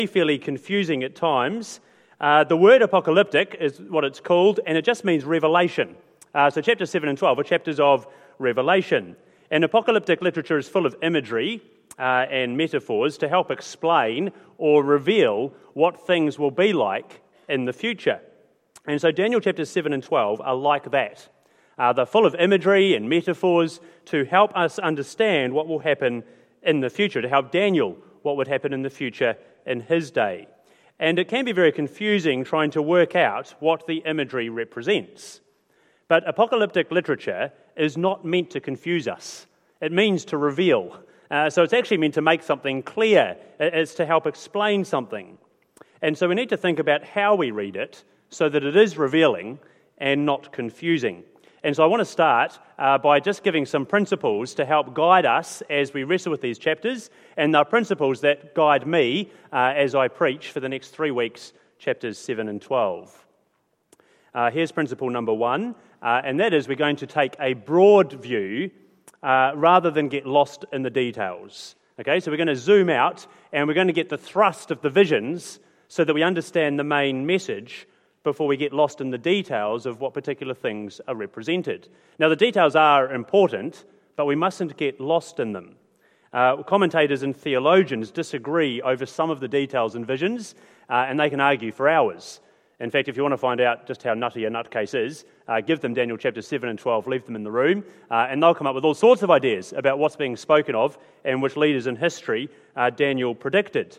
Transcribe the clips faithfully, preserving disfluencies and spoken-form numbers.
fairly confusing at times. Uh, the word apocalyptic is what it's called, and it just means revelation. Uh, so chapter seven and twelve are chapters of Revelation. And apocalyptic literature is full of imagery uh, and metaphors to help explain or reveal what things will be like in the future. And so Daniel chapters seven and twelve are like that. Uh, they're full of imagery and metaphors to help us understand what will happen in the future, to help Daniel what would happen in the future in his day. And it can be very confusing trying to work out what the imagery represents. But apocalyptic literature is not meant to confuse us. It means to reveal. Uh, so it's actually meant to make something clear. It's to help explain something. And so we need to think about how we read it so that it is revealing and not confusing. And so I want to start uh, by just giving some principles to help guide us as we wrestle with these chapters, and they're principles that guide me uh, as I preach for the next three weeks, chapters seven and twelve. Uh, here's principle number one, uh, and that is we're going to take a broad view uh, rather than get lost in the details. Okay, so we're going to zoom out and we're going to get the thrust of the visions so that we understand the main message before we get lost in the details of what particular things are represented. Now, the details are important, but we mustn't get lost in them. Uh, commentators and theologians disagree over some of the details and visions, uh, and they can argue for hours. In fact, if you want to find out just how nutty a nutcase is, uh, give them Daniel chapters seven and twelve, leave them in the room, uh, and they'll come up with all sorts of ideas about what's being spoken of and which leaders in history uh, Daniel predicted.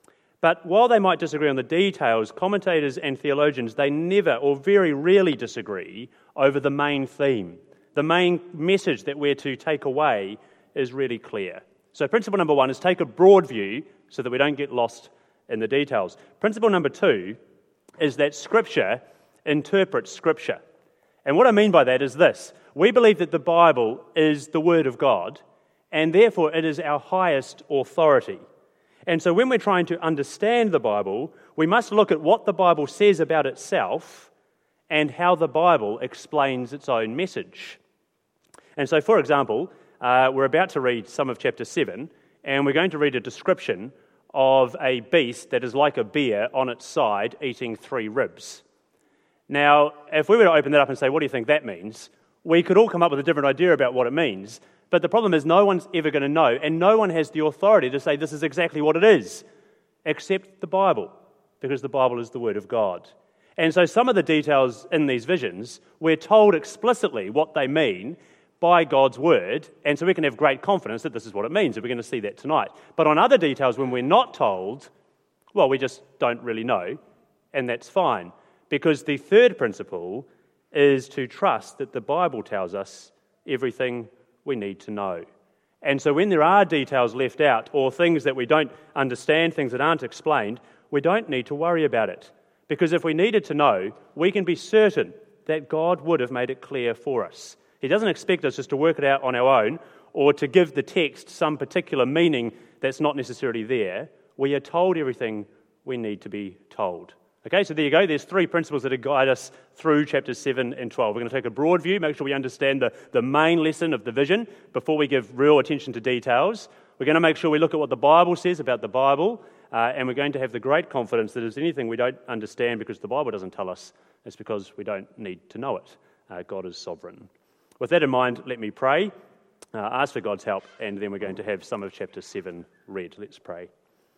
But while they might disagree on the details, commentators and theologians, they never or very rarely disagree over the main theme. The main message that we're to take away is really clear. So principle number one is take a broad view so that we don't get lost in the details. Principle number two is that Scripture interprets Scripture. And what I mean by that is this. We believe that the Bible is the Word of God, and therefore it is our highest authority. And so when we're trying to understand the Bible, we must look at what the Bible says about itself and how the Bible explains its own message. And so, for example, uh, we're about to read some of chapter seven, and we're going to read a description of a beast that is like a bear on its side eating three ribs. Now, if we were to open that up and say, what do you think that means? We could all come up with a different idea about what it means. But the problem is no one's ever going to know, and no one has the authority to say this is exactly what it is, except the Bible, because the Bible is the Word of God. And so some of the details in these visions, we're told explicitly what they mean by God's Word, and so we can have great confidence that this is what it means, and we're going to see that tonight. But on other details, when we're not told, well, we just don't really know, and that's fine, because the third principle is to trust that the Bible tells us everything we need to know. And so when there are details left out or things that we don't understand, things that aren't explained, we don't need to worry about it. Because if we needed to know, we can be certain that God would have made it clear for us. He doesn't expect us just to work it out on our own or to give the text some particular meaning that's not necessarily there. We are told everything we need to be told. Okay, so there you go. There's three principles that guide us through chapters seven and twelve. We're going to take a broad view, make sure we understand the, the main lesson of the vision before we give real attention to details. We're going to make sure we look at what the Bible says about the Bible, uh, and we're going to have the great confidence that if there's anything we don't understand because the Bible doesn't tell us, it's because we don't need to know it. Uh, God is sovereign. With that in mind, let me pray, uh, ask for God's help, and then we're going to have some of chapter seven read. Let's pray.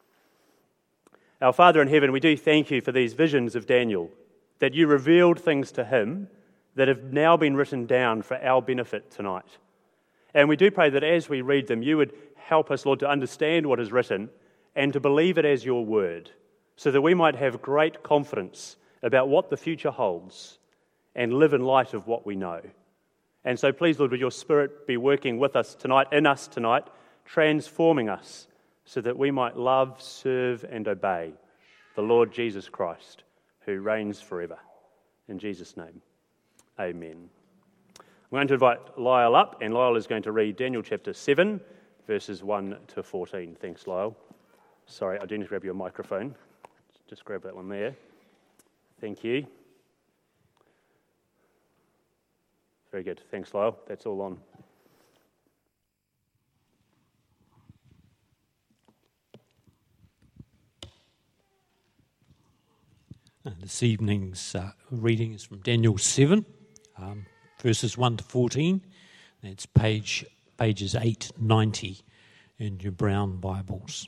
Our Father in heaven, we do thank you for these visions of Daniel, that you revealed things to him that have now been written down for our benefit tonight. And we do pray that as we read them, you would help us, Lord, to understand what is written and to believe it as your word, so that we might have great confidence about what the future holds and live in light of what we know. And so please, Lord, would your Spirit be working with us tonight, in us tonight, transforming us, so that we might love, serve, and obey the Lord Jesus Christ, who reigns forever. In Jesus' name, amen. I'm going to invite Lyle up, and Lyle is going to read Daniel chapter seven, verses one to fourteen. Thanks, Lyle. Sorry, I do need to grab your microphone. Just grab that one there. Thank you. Very good. Thanks, Lyle. That's all on. Uh, this evening's uh, reading is from Daniel seven, um, verses one to fourteen. That's page pages eight ninety in your brown Bibles.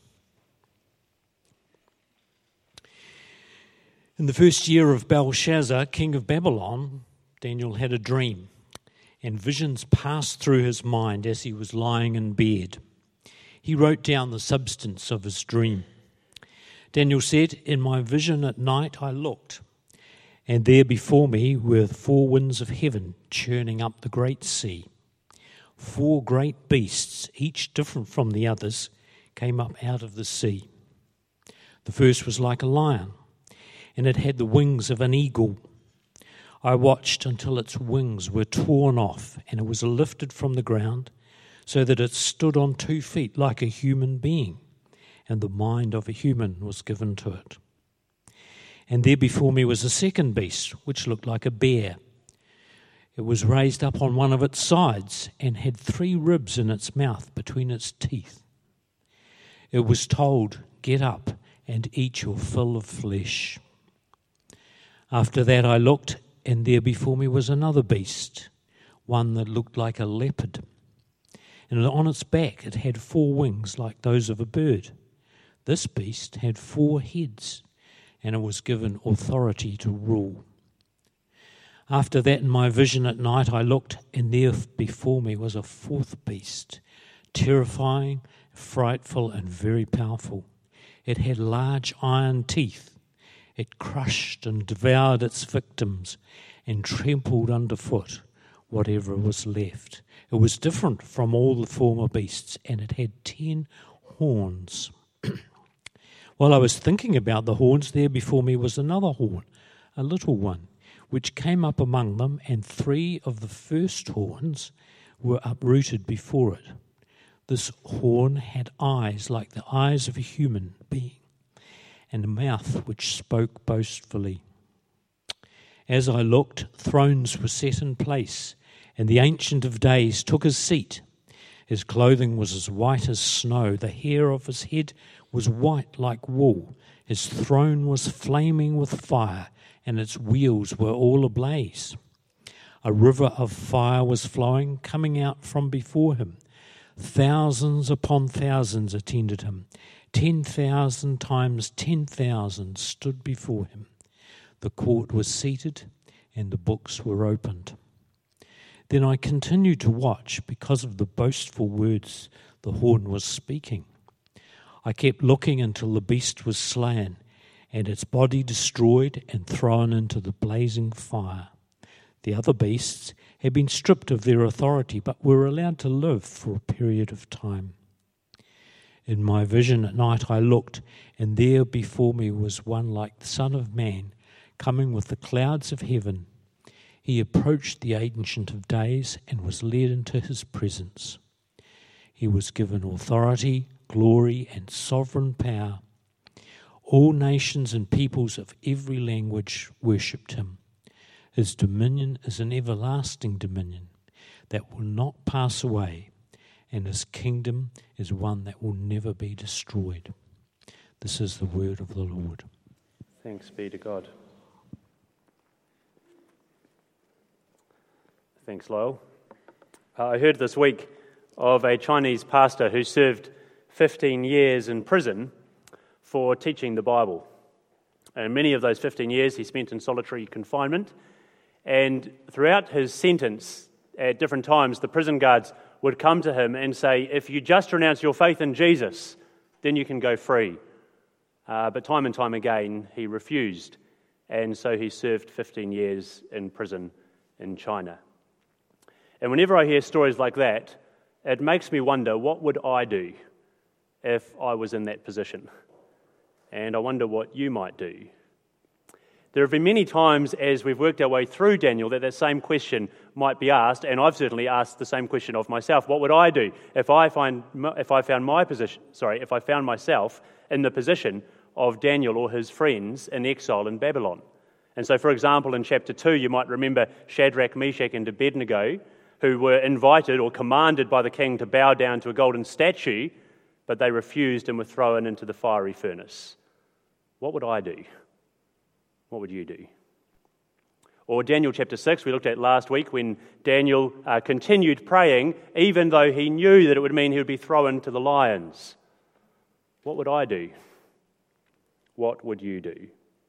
In the first year of Belshazzar, king of Babylon, Daniel had a dream, and visions passed through his mind as he was lying in bed. He wrote down the substance of his dream. Daniel said, "In my vision at night I looked, and there before me were four winds of heaven churning up the great sea. Four great beasts, each different from the others, came up out of the sea. The first was like a lion, and it had the wings of an eagle. I watched until its wings were torn off, and it was lifted from the ground, so that it stood on two feet like a human being, and the mind of a human was given to it. And there before me was a second beast, which looked like a bear. It was raised up on one of its sides, and had three ribs in its mouth between its teeth. It was told, 'Get up and eat your fill of flesh.' After that I looked, and there before me was another beast, one that looked like a leopard. And on its back it had four wings like those of a bird. This beast had four heads, and it was given authority to rule. After that in my vision at night I looked, and there before me was a fourth beast, terrifying, frightful, and very powerful. It had large iron teeth. It crushed and devoured its victims and trampled underfoot whatever was left. It was different from all the former beasts, and it had ten horns. While I was thinking about the horns, there before me was another horn, a little one, which came up among them, and three of the first horns were uprooted before it. This horn had eyes like the eyes of a human being, and a mouth which spoke boastfully. As I looked, thrones were set in place, and the Ancient of Days took his seat. His clothing was as white as snow. The hair of his head was white like wool. His throne was flaming with fire, and its wheels were all ablaze. A river of fire was flowing, coming out from before him. Thousands upon thousands attended him. Ten thousand times ten thousand stood before him. The court was seated, and the books were opened. Then I continued to watch because of the boastful words the horn was speaking. I kept looking until the beast was slain, and its body destroyed and thrown into the blazing fire. The other beasts had been stripped of their authority, but were allowed to live for a period of time. In my vision at night I looked, and there before me was one like the Son of Man, coming with the clouds of heaven. He approached the Ancient of Days and was led into his presence. He was given authority, glory, and sovereign power. All nations and peoples of every language worshipped him. His dominion is an everlasting dominion that will not pass away, and his kingdom is one that will never be destroyed. This is the word of the Lord. Thanks be to God. Thanks, Lyle. Uh, I heard this week of a Chinese pastor who served fifteen years in prison for teaching the Bible. And many of those fifteen years he spent in solitary confinement. And throughout his sentence, at different times, the prison guards would come to him and say, "If you just renounce your faith in Jesus, then you can go free." Uh, but time and time again, he refused. And so he served fifteen years in prison in China. And whenever I hear stories like that, it makes me wonder, what would I do if I was in that position? And I wonder what you might do. There have been many times as we've worked our way through Daniel that that same question might be asked, and I've certainly asked the same question of myself. What would I do if I find if I found my position? Sorry, if I found myself in the position of Daniel or his friends in exile in Babylon? And so, for example, in chapter two, you might remember Shadrach, Meshach, and Abednego, who were invited or commanded by the king to bow down to a golden statue, but they refused and were thrown into the fiery furnace. What would I do? what would you do? Or Daniel chapter six, we looked at last week when Daniel uh, continued praying, even though he knew that it would mean he would be thrown to the lions. What would I do? What would you do?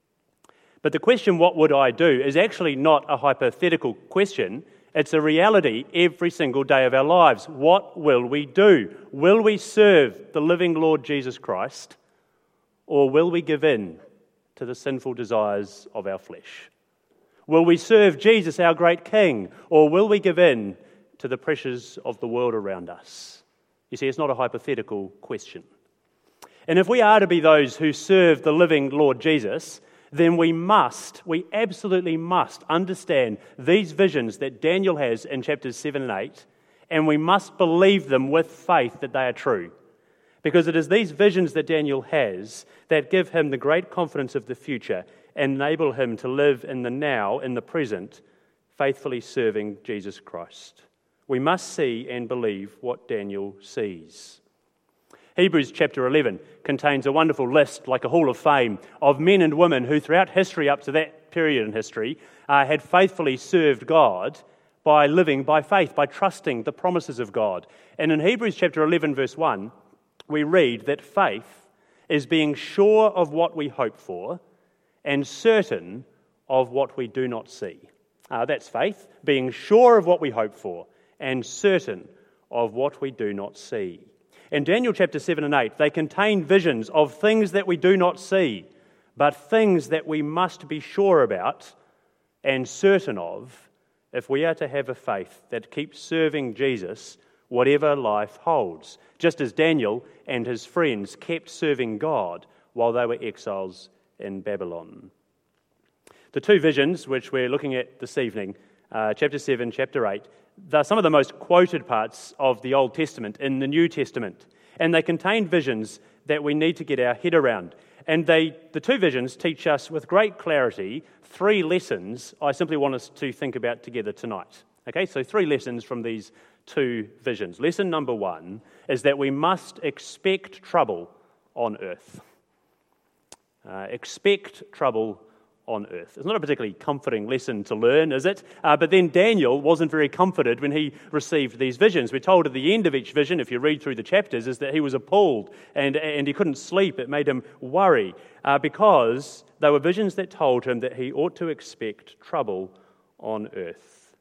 But the question, what would I do, is actually not a hypothetical question. It's a reality every single day of our lives. What will we do? Will we serve the living Lord Jesus Christ, or will we give in to the sinful desires of our flesh? Will we serve Jesus, our great King, or will we give in to the pressures of the world around us? You see, it's not a hypothetical question. And if we are to be those who serve the living Lord Jesus, then we must, we absolutely must understand these visions that Daniel has in chapters seven and eight, and we must believe them with faith that they are true. Because it is these visions that Daniel has that give him the great confidence of the future and enable him to live in the now, in the present, faithfully serving Jesus Christ. We must see and believe what Daniel sees. Hebrews chapter eleven contains a wonderful list, like a hall of fame, of men and women who throughout history up to that period in history uh, had faithfully served God by living by faith, by trusting the promises of God. And in Hebrews chapter eleven verse one, we read that faith is being sure of what we hope for and certain of what we do not see. Uh, that's faith, being sure of what we hope for and certain of what we do not see. In Daniel chapter seven and eight, they contain visions of things that we do not see, but things that we must be sure about and certain of if we are to have a faith that keeps serving Jesus whatever life holds, just as Daniel and his friends kept serving God while they were exiles in Babylon. The two visions which we're looking at this evening, uh, chapter seven, chapter eight, they're some of the most quoted parts of the Old Testament in the New Testament, and they contain visions that we need to get our head around. And they, the two visions teach us with great clarity three lessons I simply want us to think about together tonight. Okay, so three lessons from these two visions. Lesson number one is that we must expect trouble on earth. Uh, expect trouble on earth. It's not a particularly comforting lesson to learn, is it? Uh, but then Daniel wasn't very comforted when he received these visions. We're told at the end of each vision, if you read through the chapters, is that he was appalled and, and he couldn't sleep. It made him worry uh, because they were visions that told him that he ought to expect trouble on earth.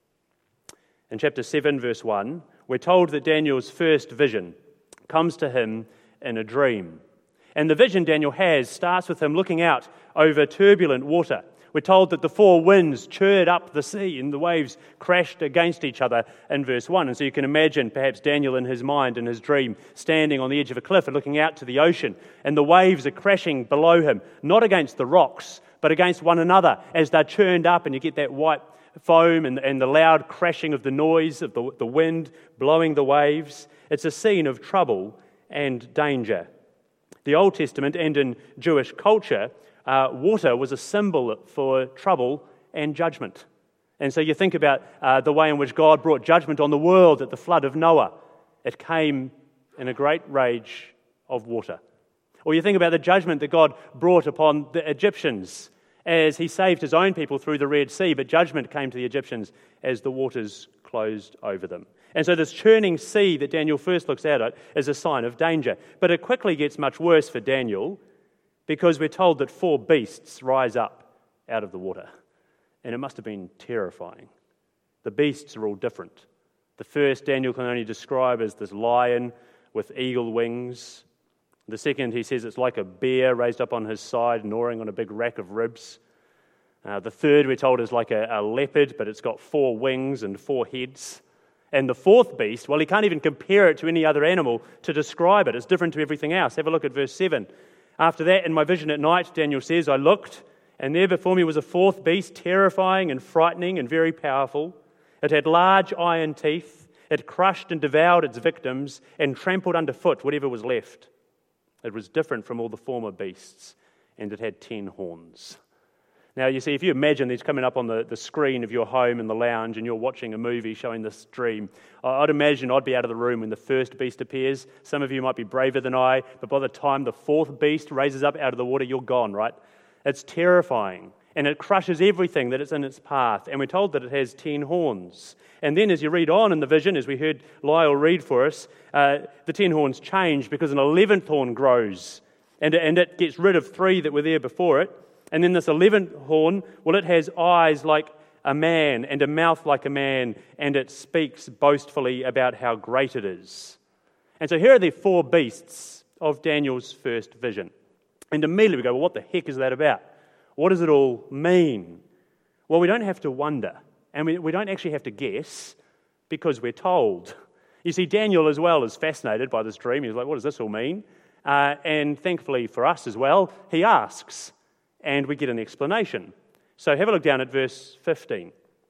In chapter seven, verse one, we're told that Daniel's first vision comes to him in a dream. And the vision Daniel has starts with him looking out over turbulent water. We're told that the four winds churred up the sea and the waves crashed against each other in verse one. And so you can imagine perhaps Daniel in his mind, in his dream, standing on the edge of a cliff and looking out to the ocean. And the waves are crashing below him, not against the rocks, but against one another as they're churned up, and you get that white foam and, and the loud crashing of the noise of the, the wind blowing the waves. It's a scene of trouble and danger. The Old Testament and in Jewish culture, uh, water was a symbol for trouble and judgment. And so you think about uh, the way in which God brought judgment on the world at the flood of Noah. It came in a great rage of water. Or you think about the judgment that God brought upon the Egyptians as he saved his own people through the Red Sea, but judgment came to the Egyptians as the waters closed over them. And so this churning sea that Daniel first looks out at is a sign of danger. But it quickly gets much worse for Daniel because we're told that four beasts rise up out of the water. And it must have been terrifying. The beasts are all different. The first Daniel can only describe as this lion with eagle wings. The second, he says it's like a bear raised up on his side, gnawing on a big rack of ribs. Uh, the third, we're told, is like a, a leopard, but it's got four wings and four heads. And the fourth beast, well, he can't even compare it to any other animal to describe it. It's different to everything else. Have a look at verse seven. After that, in my vision at night, Daniel says, I looked, and there before me was a fourth beast, terrifying and frightening and very powerful. It had large iron teeth. It crushed and devoured its victims and trampled underfoot whatever was left. It was different from all the former beasts, and it had ten horns. Now, you see, if you imagine these coming up on the, the screen of your home in the lounge and you're watching a movie showing this dream, I'd imagine I'd be out of the room when the first beast appears. Some of you might be braver than I, but by the time the fourth beast raises up out of the water, you're gone, right? It's terrifying. and it crushes everything that is in its path. And we're told that it has ten horns. And then as you read on in the vision, as we heard Lyle read for us, uh, the ten horns change because an eleventh horn grows, and, and it gets rid of three that were there before it. And then this eleventh horn, well, it has eyes like a man and a mouth like a man, and it speaks boastfully about how great it is. And so here are the four beasts of Daniel's first vision. And immediately we go, well, what the heck is that about? What does it all mean? Well, we don't have to wonder, and we, we don't actually have to guess, because we're told. You see, Daniel as well is fascinated by this dream. He's like, what does this all mean? Uh, and thankfully for us as well, he asks, and we get an explanation. So have a look down at verse fifteen.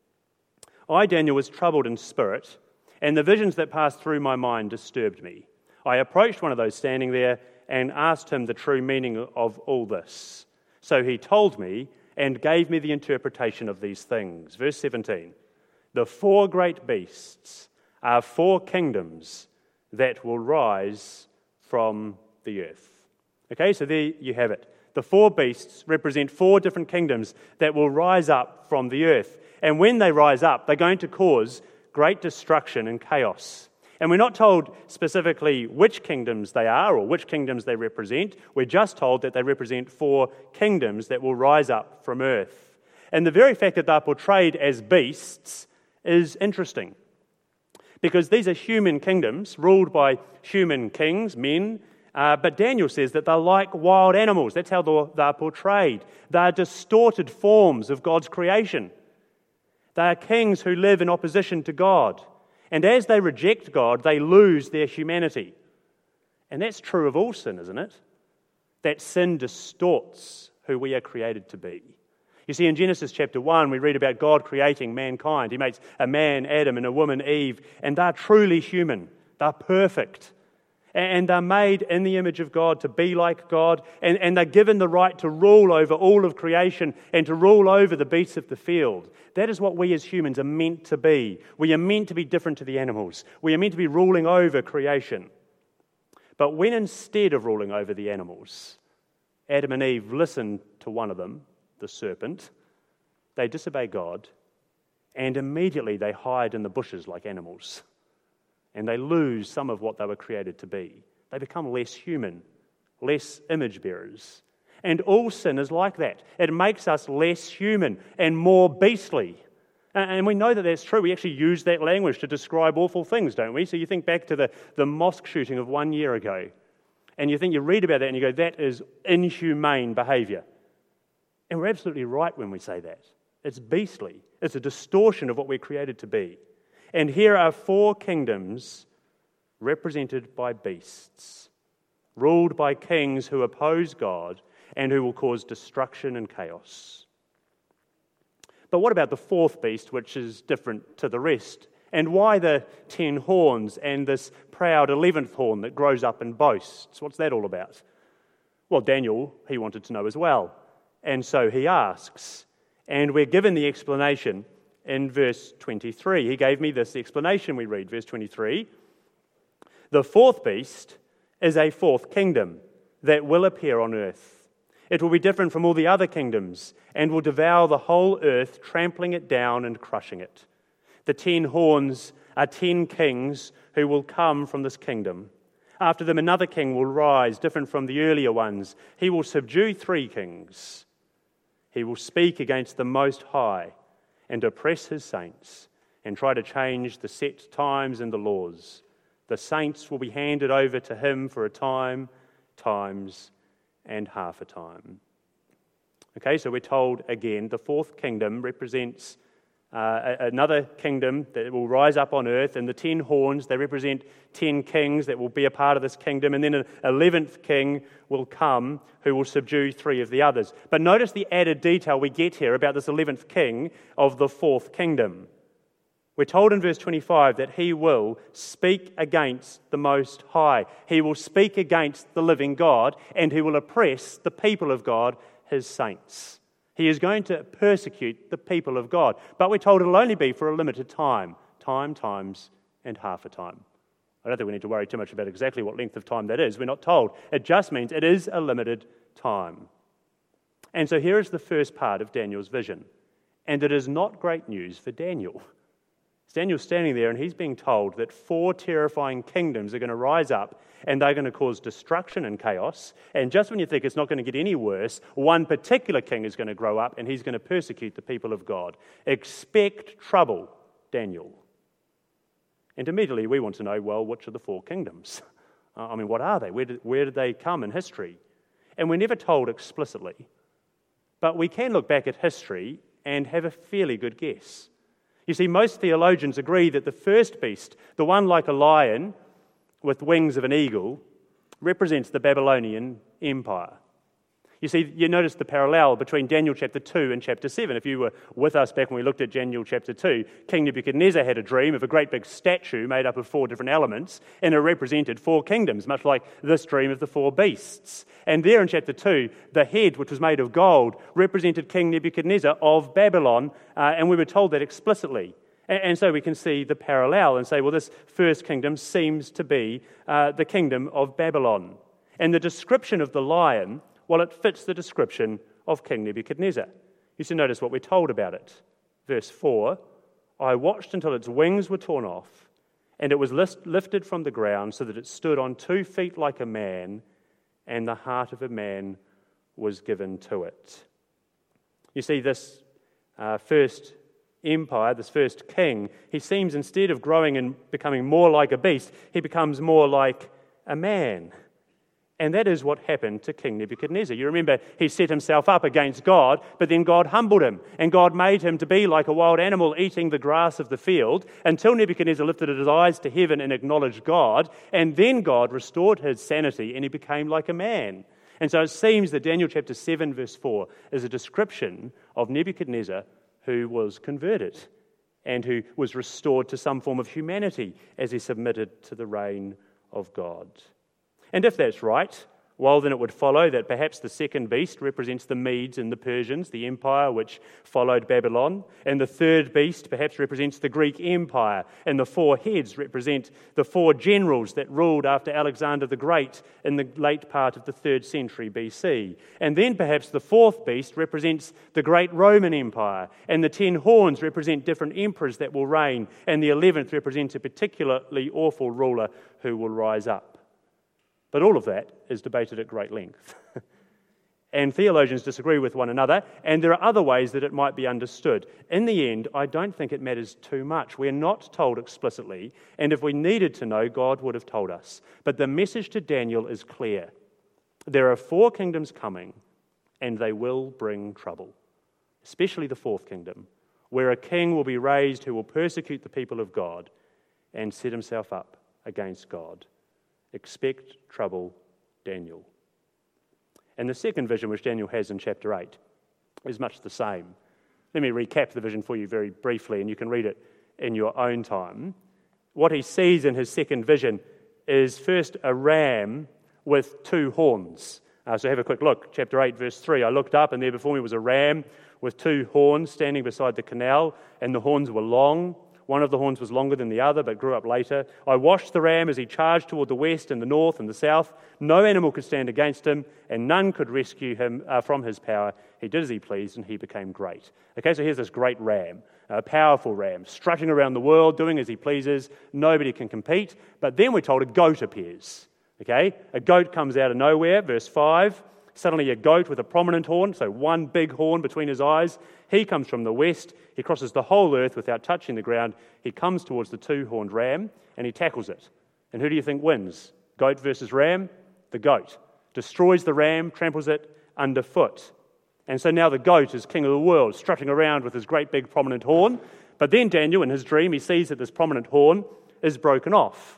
I, Daniel, was troubled in spirit, and the visions that passed through my mind disturbed me. I approached one of those standing there and asked him the true meaning of all this. So he told me and gave me the interpretation of these things. Verse seventeen. The four great beasts are four kingdoms that will rise from the earth. Okay, so there you have it. The four beasts represent four different kingdoms that will rise up from the earth. And when they rise up, they're going to cause great destruction and chaos. And we're not told specifically which kingdoms they are or which kingdoms they represent. We're just told that they represent four kingdoms that will rise up from earth. And the very fact that they're portrayed as beasts is interesting, because these are human kingdoms ruled by human kings, men, uh, but Daniel says that they're like wild animals. That's how they're, they're portrayed. They're distorted forms of God's creation. They are kings who live in opposition to God. And as they reject God, they lose their humanity. And that's true of all sin, isn't it? That sin distorts who we are created to be. You see, in Genesis chapter one, we read about God creating mankind. He makes a man, Adam, and a woman, Eve, and they're truly human. They're perfect. And they're made in the image of God to be like God, and, and they're given the right to rule over all of creation and to rule over the beasts of the field. That is what we as humans are meant to be. We are meant to be different to the animals. We are meant to be ruling over creation. But when instead of ruling over the animals, Adam and Eve listened to one of them, the serpent, they disobey God, and immediately they hide in the bushes like animals. And they lose some of what they were created to be. They become less human, less image bearers. And all sin is like that. It makes us less human and more beastly. And we know that that's true. We actually use that language to describe awful things, don't we? So you think back to the, the mosque shooting of one year ago, and you think, you read about that and you go, that is inhumane behaviour. And we're absolutely right when we say that. It's beastly. It's a distortion of what we're created to be. And here are four kingdoms represented by beasts, ruled by kings who oppose God and who will cause destruction and chaos. But what about the fourth beast, which is different to the rest? And why the ten horns and this proud eleventh horn that grows up and boasts? What's that all about? Well, Daniel, he wanted to know as well. And so he asks, and we're given the explanation in verse twenty-three. He gave me this explanation, we read, verse twenty-three. The fourth beast is a fourth kingdom that will appear on earth. It will be different from all the other kingdoms and will devour the whole earth, trampling it down and crushing it. The ten horns are ten kings who will come from this kingdom. After them, another king will rise, different from the earlier ones. He will subdue three kings. He will speak against the Most High and oppress his saints and try to change the set times and the laws. The saints will be handed over to him for a time, times, and half a time. Okay, so we're told again, the fourth kingdom represents uh, another kingdom that will rise up on earth, and the ten horns, they represent ten kings that will be a part of this kingdom, and then an eleventh king will come who will subdue three of the others. But notice the added detail we get here about this eleventh king of the fourth kingdom. We're told in verse twenty-five that he will speak against the Most High. He will speak against the living God, and he will oppress the people of God, his saints. He is going to persecute the people of God. But we're told it'll only be for a limited time. Time, times, and half a time. I don't think we need to worry too much about exactly what length of time that is. We're not told. It just means it is a limited time. And so here is the first part of Daniel's vision. And it is not great news for Daniel. Daniel's standing there and he's being told that four terrifying kingdoms are going to rise up and they're going to cause destruction and chaos. And just when you think it's not going to get any worse, one particular king is going to grow up and he's going to persecute the people of God. Expect trouble, Daniel. And immediately we want to know, well, which are the four kingdoms? I mean, what are they? Where did, where did they come in history? And we're never told explicitly. But we can look back at history and have a fairly good guess. You see, most theologians agree that the first beast, the one like a lion with wings of an eagle, represents the Babylonian Empire. You see, you notice the parallel between Daniel chapter two and chapter seven. If you were with us back when we looked at Daniel chapter two, King Nebuchadnezzar had a dream of a great big statue made up of four different elements, and it represented four kingdoms, much like this dream of the four beasts. And there in chapter two, the head, which was made of gold, represented King Nebuchadnezzar of Babylon, uh, and we were told that explicitly. And, and so we can see the parallel and say, well, this first kingdom seems to be uh, the kingdom of Babylon. And the description of the lion, well, it fits the description of King Nebuchadnezzar. You should notice what we're told about it. Verse four, I watched until its wings were torn off, and it was lifted from the ground so that it stood on two feet like a man, and the heart of a man was given to it. You see, this uh, first empire, this first king, he seems, instead of growing and becoming more like a beast, he becomes more like a man. And that is what happened to King Nebuchadnezzar. You remember, he set himself up against God, but then God humbled him, and God made him to be like a wild animal eating the grass of the field, until Nebuchadnezzar lifted his eyes to heaven and acknowledged God, and then God restored his sanity, and he became like a man. And so it seems that Daniel chapter seven, verse four, is a description of Nebuchadnezzar who was converted, and who was restored to some form of humanity as he submitted to the reign of God. And if that's right, well, then it would follow that perhaps the second beast represents the Medes and the Persians, the empire which followed Babylon. And the third beast perhaps represents the Greek Empire. And the four heads represent the four generals that ruled after Alexander the Great in the late part of the third century B C. And then perhaps the fourth beast represents the great Roman Empire. And the ten horns represent different emperors that will reign. And the eleventh represents a particularly awful ruler who will rise up. But all of that is debated at great length. And theologians disagree with one another, and there are other ways that it might be understood. In the end, I don't think it matters too much. We're not told explicitly, and if we needed to know, God would have told us. But the message to Daniel is clear. There are four kingdoms coming, and they will bring trouble, especially the fourth kingdom, where a king will be raised who will persecute the people of God and set himself up against God. Expect trouble, Daniel. And the second vision, which Daniel has in chapter eight, is much the same. Let me recap the vision for you very briefly, and you can read it in your own time. What he sees in his second vision is first a ram with two horns. Uh, so have a quick look. Chapter eight, verse three. I looked up, and there before me was a ram with two horns standing beside the canal, and the horns were long. One of the horns was longer than the other, but grew up later. I watched the ram as he charged toward the west and the north and the south. No animal could stand against him, and none could rescue him uh, from his power. He did as he pleased, and he became great. Okay, so here's this great ram, a powerful ram, strutting around the world, doing as he pleases. Nobody can compete. But then we're told a goat appears. Okay, a goat comes out of nowhere, verse five. Suddenly a goat with a prominent horn, so one big horn between his eyes. He comes from the west. He crosses the whole earth without touching the ground. He comes towards the two-horned ram, and he tackles it. And who do you think wins? Goat versus ram? The goat. Destroys the ram, tramples it underfoot. And so now the goat is king of the world, strutting around with his great big prominent horn. But then Daniel, in his dream, he sees that this prominent horn is broken off.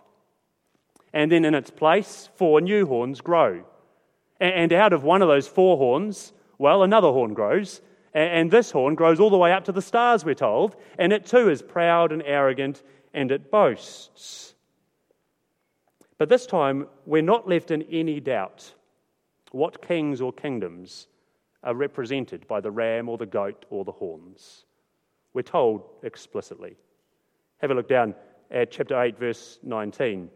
And then in its place, four new horns grow. And out of one of those four horns, well, another horn grows. And this horn grows all the way up to the stars, we're told. And it too is proud and arrogant, and it boasts. But this time, we're not left in any doubt what kings or kingdoms are represented by the ram or the goat or the horns. We're told explicitly. Have a look down at chapter eight, verse nineteen.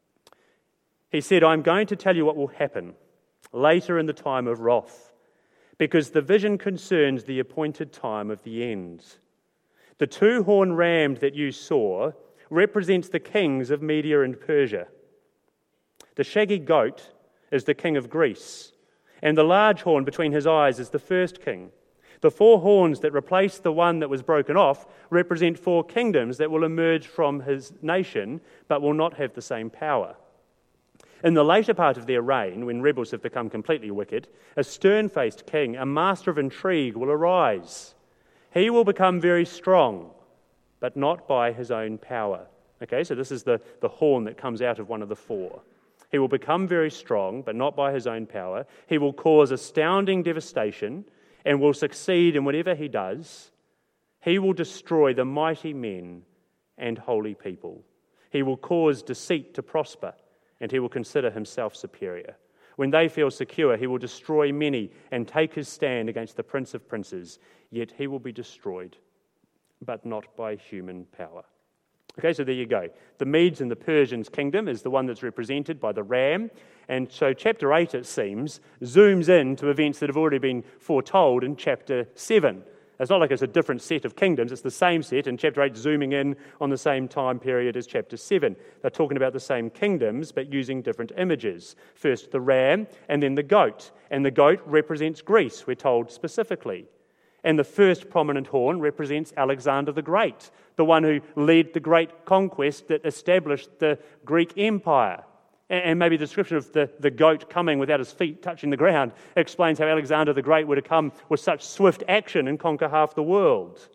He said, I'm going to tell you what will happen later in the time of wrath. because the vision concerns the appointed time of the end. The two-horned ram that you saw represents the kings of Media and Persia. The shaggy goat is the king of Greece, and the large horn between his eyes is the first king. The four horns that replace the one that was broken off represent four kingdoms that will emerge from his nation, but will not have the same power. In the later part of their reign, when rebels have become completely wicked, a stern-faced king, a master of intrigue, will arise. He will become very strong, but not by his own power. Okay, so this is the, the horn that comes out of one of the four. He will become very strong, but not by his own power. He will cause astounding devastation and will succeed in whatever he does. He will destroy the mighty men and holy people. He will cause deceit to prosper, and he will consider himself superior. When they feel secure, he will destroy many and take his stand against the Prince of Princes. Yet he will be destroyed, but not by human power. Okay, so there you go. The Medes and the Persians' kingdom is the one that's represented by the ram. And so chapter eight, it seems, zooms in to events that have already been foretold in chapter seven. It's not like it's a different set of kingdoms, it's the same set, and chapter eight zooming in on the same time period as chapter seven. They're talking about the same kingdoms, but using different images. First the ram, and then the goat. And the goat represents Greece, we're told specifically. And the first prominent horn represents Alexander the Great, the one who led the great conquest that established the Greek Empire. And maybe the description of the, the goat coming without his feet touching the ground explains how Alexander the Great would have come with such swift action and conquer half the world.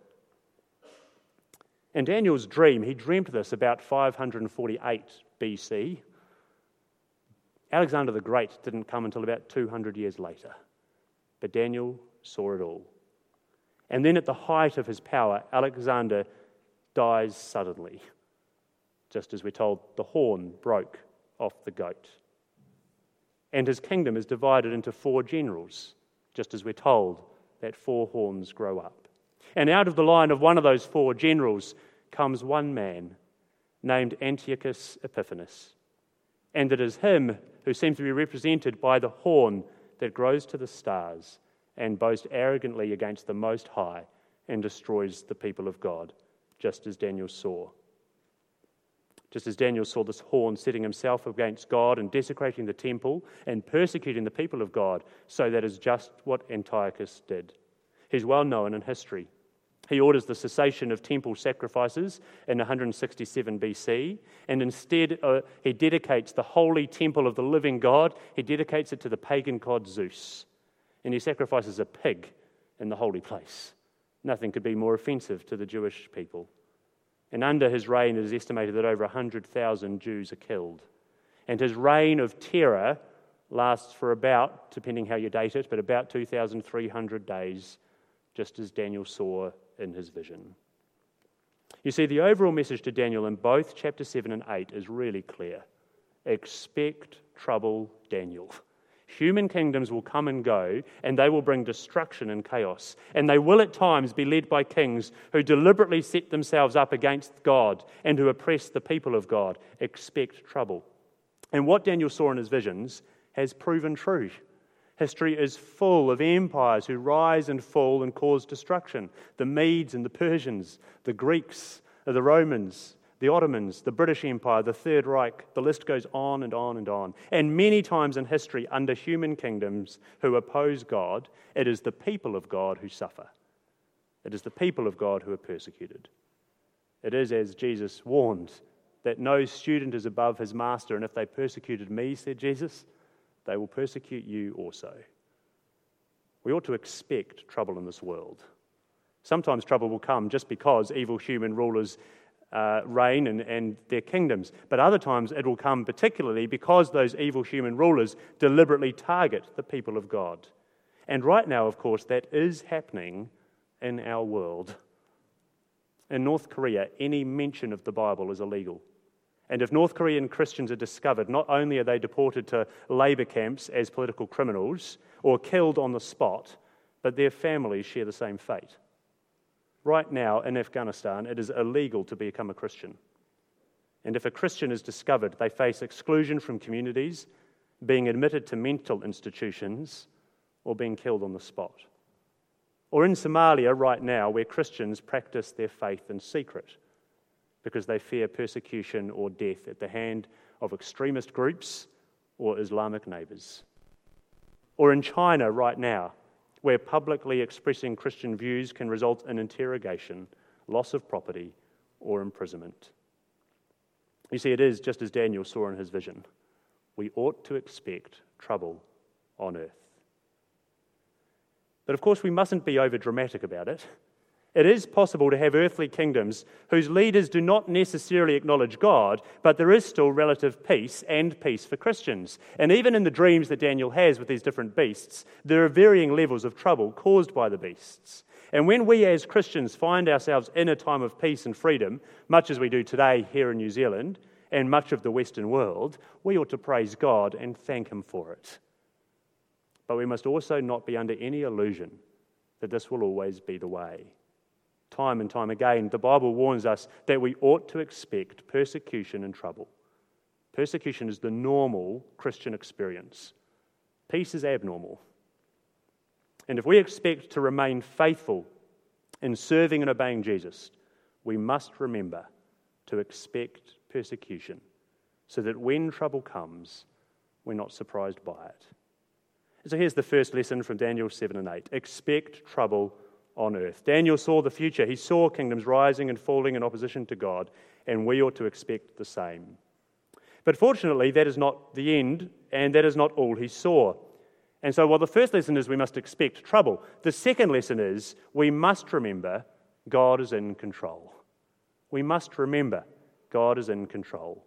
In Daniel's dream, he dreamt this about five hundred forty-eight B C. Alexander the Great didn't come until about two hundred years later. But Daniel saw it all. And then at the height of his power, Alexander dies suddenly. Just as we're told, the horn broke off the goat. And his kingdom is divided into four generals, just as we're told that four horns grow up. And out of the line of one of those four generals comes one man named Antiochus Epiphanes. And it is him who seems to be represented by the horn that grows to the stars and boasts arrogantly against the Most High and destroys the people of God, just as Daniel saw. Just as Daniel saw this horn setting himself against God and desecrating the temple and persecuting the people of God, so that is just what Antiochus did. He's well known in history. He orders the cessation of temple sacrifices in one hundred sixty-seven B C, and instead uh, he dedicates the holy temple of the living God, he dedicates it to the pagan god Zeus. And he sacrifices a pig in the holy place. Nothing could be more offensive to the Jewish people. And under his reign, it is estimated that over one hundred thousand Jews are killed. And his reign of terror lasts for about, depending how you date it, but about two thousand three hundred days, just as Daniel saw in his vision. You see, the overall message to Daniel in both chapter seven and eight is really clear. Expect trouble, Daniel. Human kingdoms will come and go, and they will bring destruction and chaos. And they will at times be led by kings who deliberately set themselves up against God and who oppress the people of God. Expect trouble. And what Daniel saw in his visions has proven true. History is full of empires who rise and fall and cause destruction. The Medes and the Persians, the Greeks, the Romans, the Ottomans, the British Empire, the Third Reich, the list goes on and on and on. And many times in history, under human kingdoms who oppose God, it is the people of God who suffer. It is the people of God who are persecuted. It is, as Jesus warned, that no student is above his master, and if they persecuted me, said Jesus, they will persecute you also. We ought to expect trouble in this world. Sometimes trouble will come just because evil human rulers Uh, reign and, and their kingdoms. But other times it will come particularly because those evil human rulers deliberately target the people of God. And right now, of course, that is happening in our world. In North Korea, any mention of the Bible is illegal. And if North Korean Christians are discovered, not only are they deported to labor camps as political criminals or killed on the spot, but their families share the same fate. Right now in Afghanistan, it is illegal to become a Christian. And if a Christian is discovered, they face exclusion from communities, being admitted to mental institutions, or being killed on the spot. Or in Somalia right now, where Christians practice their faith in secret because they fear persecution or death at the hand of extremist groups or Islamic neighbours. Or in China right now, where publicly expressing Christian views can result in interrogation, loss of property, or imprisonment. You see, it is just as Daniel saw in his vision. We ought to expect trouble on earth. But of course, we mustn't be over-dramatic about it. It is possible to have earthly kingdoms whose leaders do not necessarily acknowledge God, but there is still relative peace and peace for Christians. And even in the dreams that Daniel has with these different beasts, there are varying levels of trouble caused by the beasts. And when we as Christians find ourselves in a time of peace and freedom, much as we do today here in New Zealand and much of the Western world, we ought to praise God and thank Him for it. But we must also not be under any illusion that this will always be the way. Time and time again, the Bible warns us that we ought to expect persecution and trouble. Persecution is the normal Christian experience. Peace is abnormal. And if we expect to remain faithful in serving and obeying Jesus, we must remember to expect persecution so that when trouble comes, we're not surprised by it. So here's the first lesson from Daniel seven and eight. Expect trouble on earth. Daniel saw the future. He saw kingdoms rising and falling in opposition to God, and we ought to expect the same. But fortunately, that is not the end, and that is not all he saw. And so while the first lesson is we must expect trouble, the second lesson is we must remember God is in control. We must remember God is in control.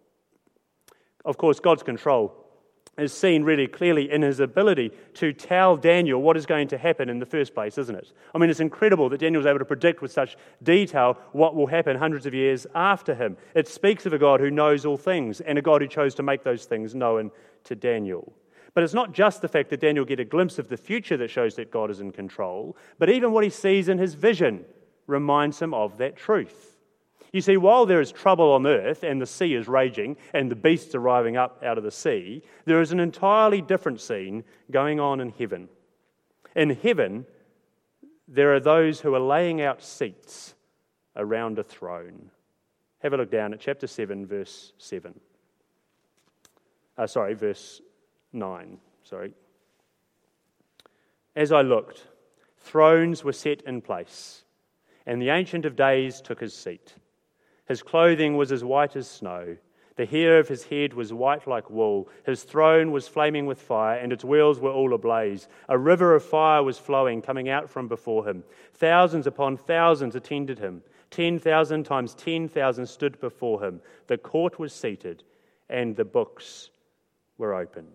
Of course, God's control is seen really clearly in his ability to tell Daniel what is going to happen in the first place, isn't it? I mean, it's incredible that Daniel was able to predict with such detail what will happen hundreds of years after him. It speaks of a God who knows all things and a God who chose to make those things known to Daniel. But it's not just the fact that Daniel get a glimpse of the future that shows that God is in control, but even what he sees in his vision reminds him of that truth. You see, while there is trouble on earth and the sea is raging and the beasts arriving up out of the sea, there is an entirely different scene going on in heaven. In heaven, there are those who are laying out seats around a throne. Have a look down at chapter seven, verse seven. Uh, sorry, verse nine. Sorry. As I looked, thrones were set in place, and the Ancient of Days took his seat. His clothing was as white as snow. The hair of his head was white like wool. His throne was flaming with fire, and its wheels were all ablaze. A river of fire was flowing, coming out from before him. Thousands upon thousands attended him. Ten thousand times ten thousand stood before him. The court was seated, and the books were opened.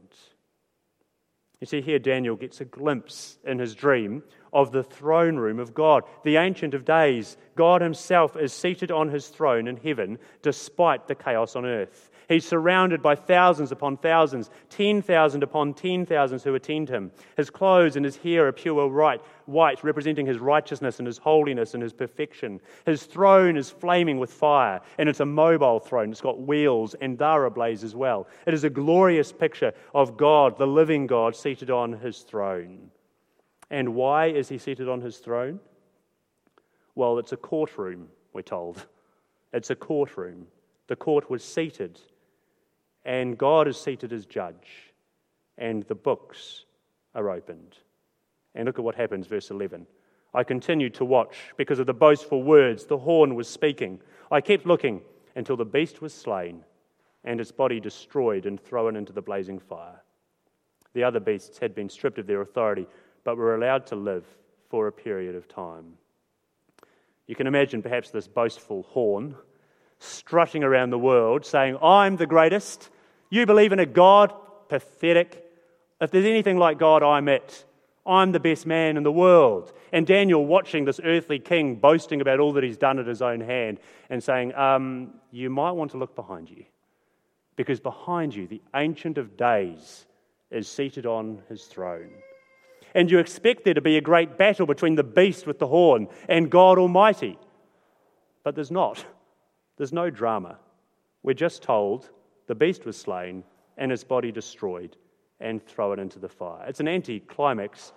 You see, here Daniel gets a glimpse in his dream of the throne room of God, the Ancient of Days. God himself is seated on his throne in heaven despite the chaos on earth. He's surrounded by thousands upon thousands, ten thousand upon ten thousands who attend him. His clothes and his hair are pure white, white, representing his righteousness and his holiness and his perfection. His throne is flaming with fire, and it's a mobile throne. It's got wheels, and they're ablaze as well. It is a glorious picture of God, the living God, seated on his throne. And why is he seated on his throne? Well, it's a courtroom, we're told. It's a courtroom. The court was seated, and God is seated as judge, and the books are opened. And look at what happens, verse eleven. I continued to watch because of the boastful words the horn was speaking. I kept looking until the beast was slain, and its body destroyed and thrown into the blazing fire. The other beasts had been stripped of their authority, but were allowed to live for a period of time. You can imagine perhaps this boastful horn strutting around the world saying, I'm the greatest. You believe in a God? Pathetic. If there's anything like God, I'm it. I'm the best man in the world. And Daniel watching this earthly king boasting about all that he's done at his own hand and saying, um, you might want to look behind you, because behind you, the Ancient of Days is seated on his throne. And you expect there to be a great battle between the beast with the horn and God Almighty. But there's not. There's no drama. We're just told the beast was slain and his body destroyed and thrown into the fire. It's an anti-climax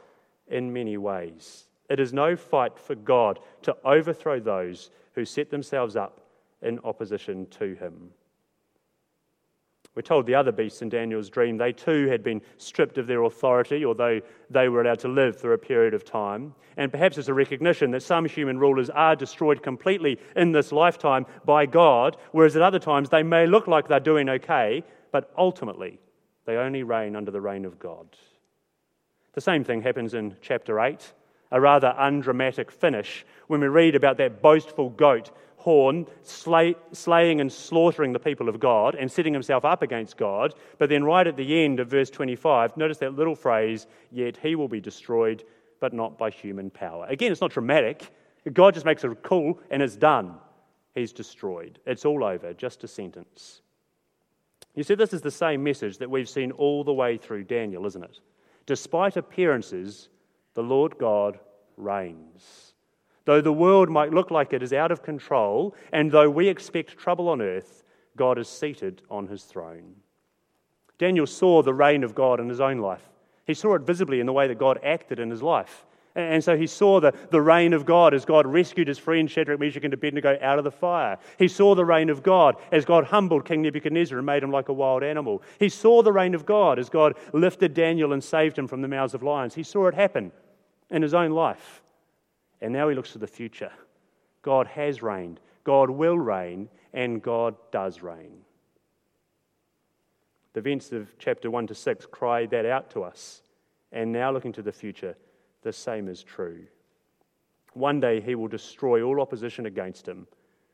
in many ways. It is no fight for God to overthrow those who set themselves up in opposition to him. We're told the other beasts in Daniel's dream, they too had been stripped of their authority, although they were allowed to live for a period of time. And perhaps it's a recognition that some human rulers are destroyed completely in this lifetime by God, whereas at other times they may look like they're doing okay, but ultimately they only reign under the reign of God. The same thing happens in chapter eight, a rather undramatic finish when we read about that boastful goat horn slay, slaying and slaughtering the people of God and setting himself up against God. But then right at the end of verse twenty-five, notice that little phrase, yet he will be destroyed, but not by human power. Again, it's not dramatic. God just makes it cool and it's done. He's destroyed. It's all over, just a sentence. You see, this is the same message that we've seen all the way through Daniel, isn't it? Despite appearances, the Lord God reigns. Though the world might look like it is out of control, and though we expect trouble on earth, God is seated on his throne. Daniel saw the reign of God in his own life. He saw it visibly in the way that God acted in his life. And so he saw the, the reign of God as God rescued his friend Shadrach, Meshach, and Abednego out of the fire. He saw the reign of God as God humbled King Nebuchadnezzar and made him like a wild animal. He saw the reign of God as God lifted Daniel and saved him from the mouths of lions. He saw it happen in his own life. And now he looks to the future. God has reigned, God will reign, and God does reign. The events of chapter one to six cry that out to us. And now looking to the future, the same is true. One day he will destroy all opposition against him,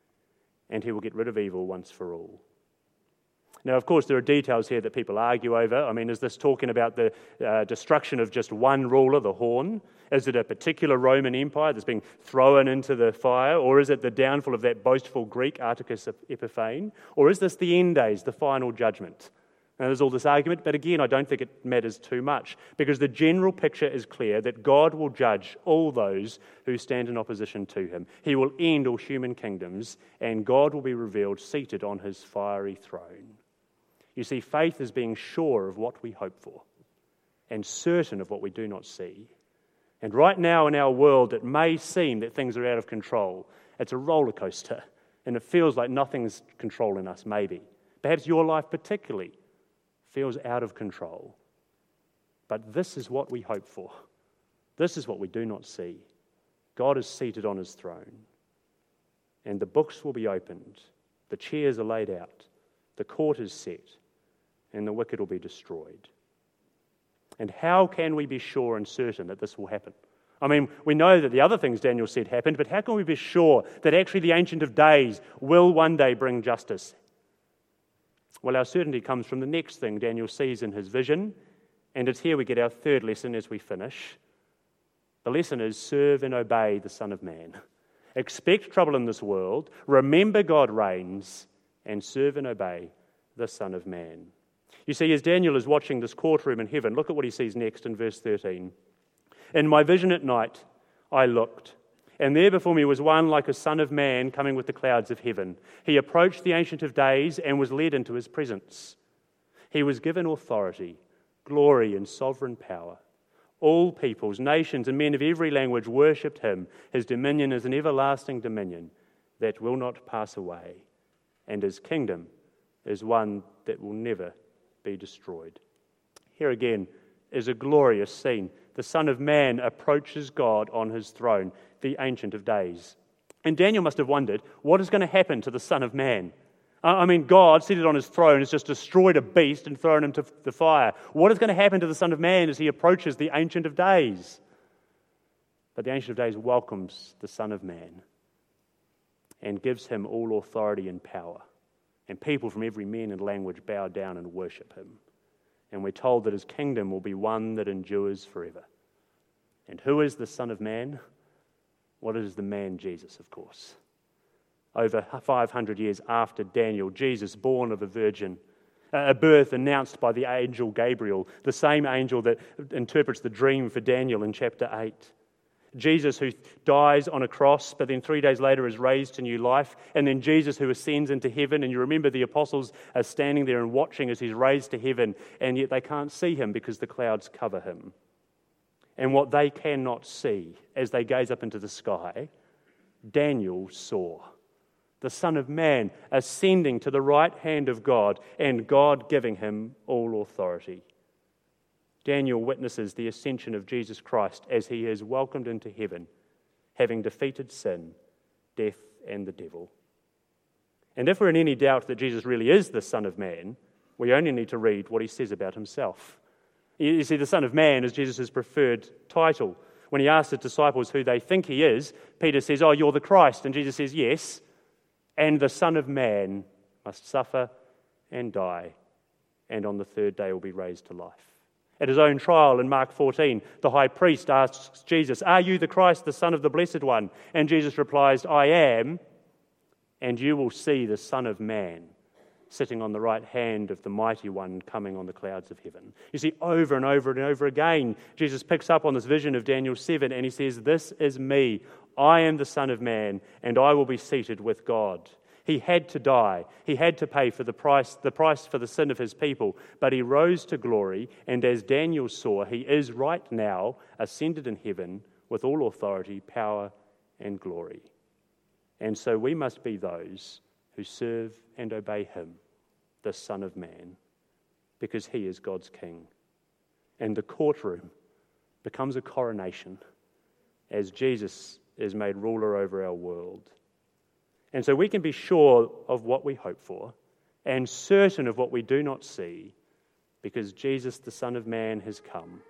and he will get rid of evil once for all. Now, of course, there are details here that people argue over. I mean, is this talking about the uh, destruction of just one ruler, the horn? Is it a particular Roman empire that's being thrown into the fire? Or is it the downfall of that boastful Greek, Articus Epiphanes? Or is this the end days, the final judgment? Now, there's all this argument, but again, I don't think it matters too much, because the general picture is clear that God will judge all those who stand in opposition to him. He will end all human kingdoms, and God will be revealed seated on his fiery throne. You see, faith is being sure of what we hope for and certain of what we do not see. And right now in our world, it may seem that things are out of control. It's a roller coaster, and it feels like nothing's controlling us, maybe. Perhaps your life particularly feels out of control. But this is what we hope for. This is what we do not see. God is seated on his throne, and the books will be opened. The chairs are laid out. The court is set, and the wicked will be destroyed. And how can we be sure and certain that this will happen? I mean, we know that the other things Daniel said happened, but how can we be sure that actually the Ancient of Days will one day bring justice? Well, our certainty comes from the next thing Daniel sees in his vision, and it's here we get our third lesson as we finish. The lesson is serve and obey the Son of Man. Expect trouble in this world, remember God reigns, and serve and obey the Son of Man. You see, as Daniel is watching this courtroom in heaven, look at what he sees next in verse thirteen. In my vision at night, I looked, and there before me was one like a son of man coming with the clouds of heaven. He approached the Ancient of Days and was led into his presence. He was given authority, glory, and sovereign power. All peoples, nations, and men of every language worshipped him. His dominion is an everlasting dominion that will not pass away, and his kingdom is one that will never be destroyed. Here again is a glorious scene. The Son of Man approaches God on his throne, the Ancient of Days. And Daniel must have wondered, what is going to happen to the Son of Man? I mean, God, seated on his throne, has just destroyed a beast and thrown him to the fire. What is going to happen to the Son of Man as he approaches the Ancient of Days? But the Ancient of Days welcomes the Son of Man and gives him all authority and power. And people from every man and language bow down and worship him. And we're told that his kingdom will be one that endures forever. And who is the Son of Man? What is the man Jesus, of course. Over five hundred years after Daniel, Jesus, born of a virgin, a birth announced by the angel Gabriel, the same angel that interprets the dream for Daniel in chapter eight. Jesus who dies on a cross, but then three days later is raised to new life. And then Jesus who ascends into heaven. And you remember the apostles are standing there and watching as he's raised to heaven, and yet they can't see him because the clouds cover him. and what they cannot see as they gaze up into the sky, Daniel saw the Son of Man ascending to the right hand of God and God giving him all authority. Daniel witnesses the ascension of Jesus Christ as he is welcomed into heaven, having defeated sin, death, and the devil. And if we're in any doubt that Jesus really is the Son of Man, we only need to read what he says about himself. You see, the Son of Man is Jesus' preferred title. When he asks the disciples who they think he is, Peter says, "Oh, you're the Christ." And Jesus says, "Yes, and the Son of Man must suffer and die, and on the third day will be raised to life." At his own trial in Mark fourteen, the high priest asks Jesus, "Are you the Christ, the Son of the Blessed One?" And Jesus replies, "I am, and you will see the Son of Man sitting on the right hand of the Mighty One coming on the clouds of heaven." You see, over and over and over again, Jesus picks up on this vision of Daniel seven and he says, "This is me. I am the Son of Man, and I will be seated with God." He had to die. He had to pay for the price, the price for the sin of his people, but he rose to glory, and as Daniel saw, he is right now ascended in heaven with all authority, power, and glory. And so we must be those who serve and obey him, the Son of Man, because he is God's King. And the courtroom becomes a coronation as Jesus is made ruler over our world. And so we can be sure of what we hope for and certain of what we do not see, because Jesus, the Son of Man, has come.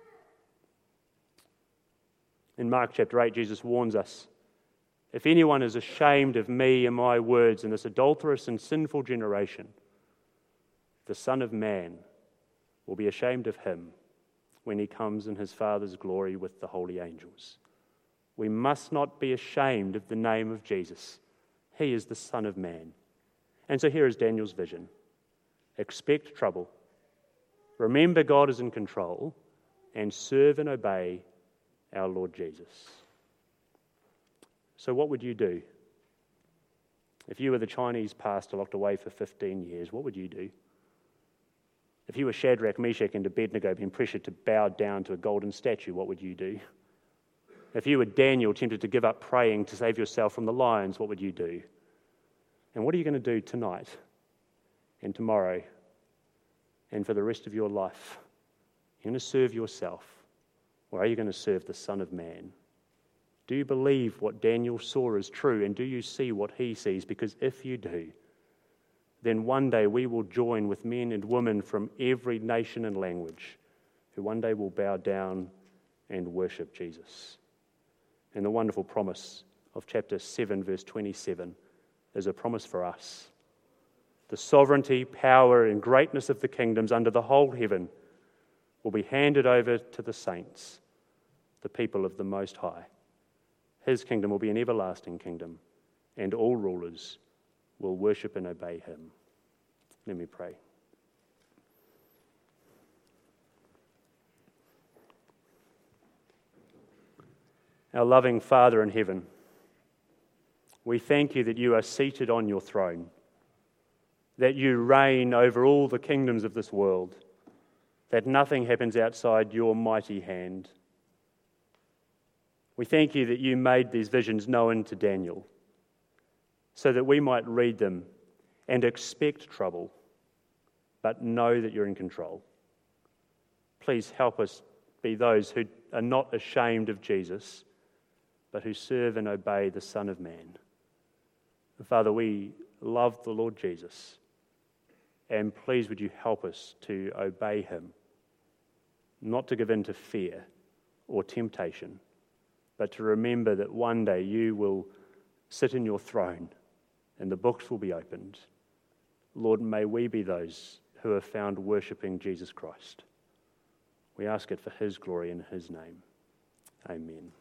In Mark chapter eight, Jesus warns us, "If anyone is ashamed of me and my words in this adulterous and sinful generation, the Son of Man will be ashamed of him when he comes in his Father's glory with the holy angels." We must not be ashamed of the name of Jesus. He is the Son of Man. And so here is Daniel's vision. Expect trouble. Remember God is in control, and serve and obey our Lord Jesus. So what would you do? If you were the Chinese pastor locked away for fifteen years, what would you do? If you were Shadrach, Meshach, and Abednego being pressured to bow down to a golden statue, what would you do? If you were Daniel tempted to give up praying to save yourself from the lions, what would you do? And what are you going to do tonight and tomorrow and for the rest of your life? Are you going to serve yourself, or are you going to serve the Son of Man? Do you believe what Daniel saw is true, and do you see what he sees? Because if you do, then one day we will join with men and women from every nation and language who one day will bow down and worship Jesus. And the wonderful promise of chapter seven, verse twenty-seven, is a promise for us. The sovereignty, power, and greatness of the kingdoms under the whole heaven will be handed over to the saints, the people of the Most High. His kingdom will be an everlasting kingdom, and all rulers will worship and obey him. Let me pray. Our loving Father in heaven, we thank you that you are seated on your throne, that you reign over all the kingdoms of this world, that nothing happens outside your mighty hand. We thank you that you made these visions known to Daniel so that we might read them and expect trouble, but know that you're in control. Please help us be those who are not ashamed of Jesus, but who serve and obey the Son of Man. Father, we love the Lord Jesus, and please would you help us to obey him, not to give in to fear or temptation, but to remember that one day you will sit in your throne and the books will be opened. Lord, may we be those who are found worshipping Jesus Christ. We ask it for his glory in his name. Amen.